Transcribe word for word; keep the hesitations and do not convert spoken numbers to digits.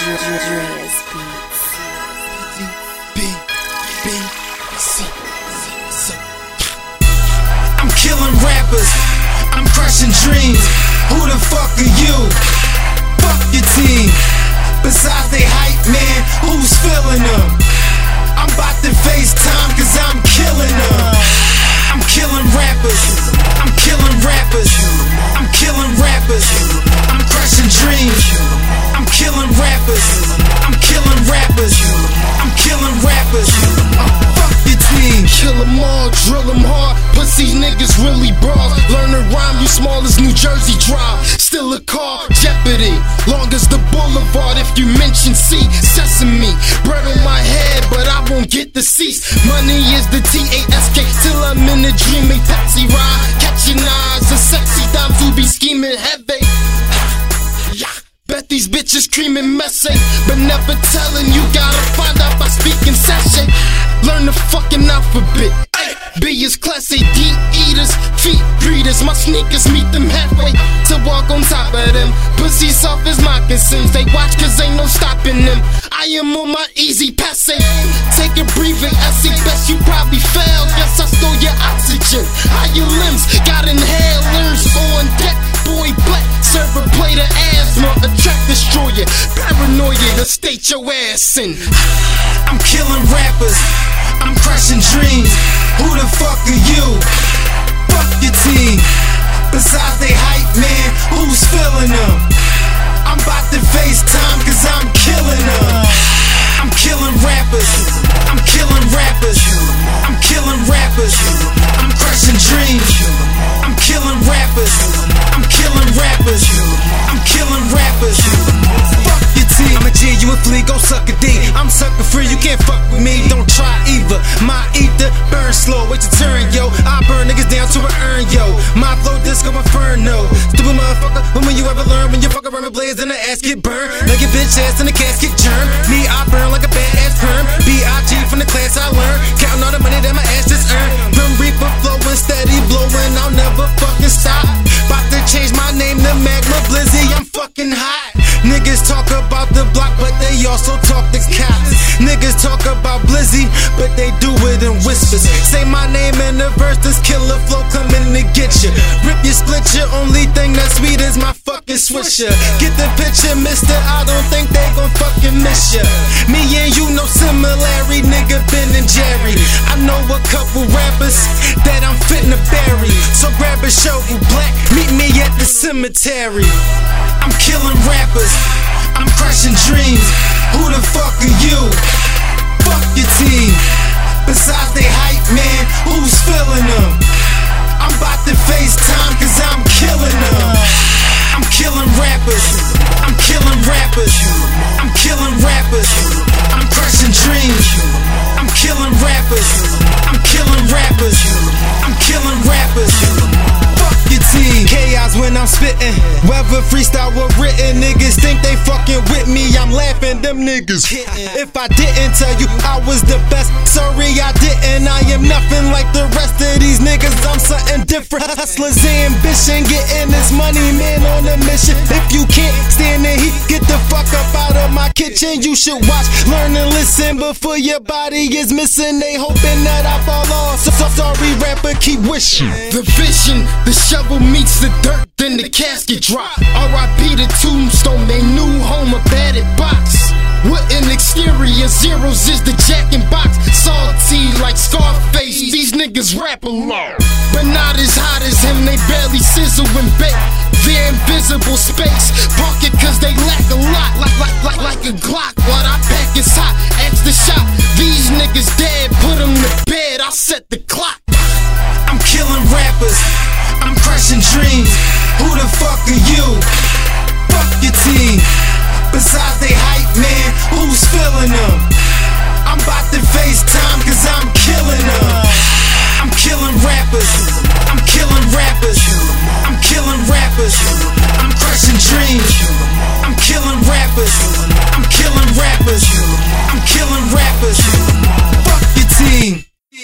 Dreas Beats. B, B, C, C. I'm killing rappers, I'm crushing dreams. Who the fuck are you? Fuck your team. Besides they hype man, who's feeling them? I'm about to FaceTime cause I'm killing them. I'm killing rappers, I'm killing rappers, I'm killing rappers, I'm crushing dreams. I'm killing rappers, I'm killing rappers, I'm killing rappers. Oh, fuck your team. Kill 'em all, drill 'em hard. Pussy niggas really bras. Learn to rhyme, you small as New Jersey Drive. Still a car, Jeopardy. Long as the boulevard, if you mention C, Sesame. Bread on my head, but I won't get the seats. Money is the T A S K. Till I'm in a dream, a Pepsi ride. Catching eyes, a sexy dime to be scheming heavy. Yeah. Bet these bitches creaming messy, but never telling you gotta find out by speaking sachet. Learn the fucking alphabet. B is class A D eaters, feet breeders. My sneakers meet them halfway to walk on top of them. Pussy soft as moccasins, they watch cause ain't no stopping them. I am on my easy passe. Take a breathing essay, best you probably failed. Yes, I stole your oxygen. How your limbs got inhalers on deck. Boy black, serve a plate of asthma, attract destroyer. Paranoia to state your ass in. I'm killing rappers, I'm crushing dreams. Who the fuck are you? Fuck your team. Besides they hype man, who's feeling them? I'm about to FaceTime cause I'm killing them. I'm killing rappers, I'm killing rappers, I'm killing rappers, I'm crushing dreams. I'm killing rappers, I'm killing rappers, I'm killing rappers. Fuck your team. I'm a G, you a flea, go suck a D. I'm sucker free, you can't fuck with me, don't try either. My ether burn slow, wait your turn, yo. I burn niggas down to an urn, yo. My flow disco inferno. Stupid motherfucker, when will you ever learn? When you fuck around with blades and the ass get burned, like your bitch ass in the casket germ. Me, I burn like a badass perm. B I G from the class I learned, counting all the money that my ass just earned. Grim Reaper flowing, steady blowing, I'll never fucking stop. About to change my name to Magma Blizzy, I'm fucking hot. Niggas talk about the block, but they also talk the cops. Niggas talk about Blizzy, but they do it in whispers. Say my name in the verse, this killer flow coming to get you. Rip you, split you, only thing that's sweet is my fucking swisher. Get the picture, mister, I don't think they gon' fucking miss ya. Me and you no similarity, nigga Ben and Jerry. I know a couple rappers that I'm fitting to bury, so grab a shovel black, meet me at the cemetery. I'm killing rappers, I'm crushing dreams. Who the fuck are you? Fuck your team. Besides they hype man, who's feeling them? I'm about to FaceTime cause I'm killing them. I'm killing rappers, I'm killing rappers, I'm killing rappers, I'm crushing dreams. I'm killing rappers, I'm killing rappers, I'm killing rappers. Fuck your team. Chaos when I'm spitting, whether freestyle or written. Niggas think they fucking with me, I'm laughing, them niggas hitting. If I didn't tell you I was the best, sorry I didn't. I am nothing like the rest of these niggas, I'm something different. Hustlers ambition, getting this money, man on a mission. If you can't stand the heat, get the fuck up out of my kitchen. You should watch, learn and listen before your body is missing. They hoping that I fall off, so, so sorry rapper, keep wishing. The vision, the shovel meets the dirt, then the casket drop. R I P the tombstone, they new home, a battered box. Wooden exterior, zeros is the jack and box. Salty like Scarface, these niggas rap a lot, but not as hot as him, they barely sizzle and bake. They're invisible space, park it cause they lack a lot. Like, like, like, like a Glock, what I pack is hot, ask the shop. These niggas dead, put them to bed, I set the clock. I'm killing rappers, I'm crushing dreams. Who the fuck are you? Fuck your team. Besides they hype man, who's feeling them? I'm about to FaceTime cause I'm killing them. I'm killing rappers,